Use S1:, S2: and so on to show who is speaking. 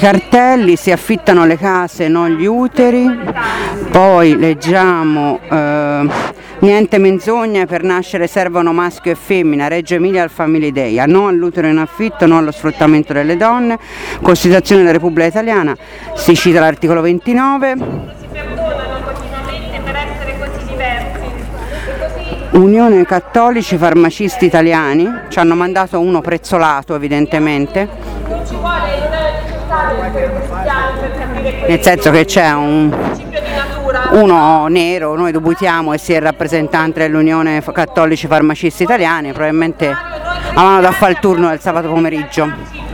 S1: cartelli: si affittano le case, non gli uteri. Poi leggiamo niente menzogne, per nascere servono maschio e femmina, Reggio Emilia al Family Day, no all'utero in affitto, no allo sfruttamento delle donne, Costituzione della Repubblica Italiana, si cita l'articolo 29. Unione Cattolici Farmacisti Italiani, ci hanno mandato uno prezzolato evidentemente, nel senso che c'è uno nero, noi dubitiamo e sia il rappresentante dell'Unione Cattolici Farmacisti Italiani, probabilmente avevano da fare il turno del sabato pomeriggio.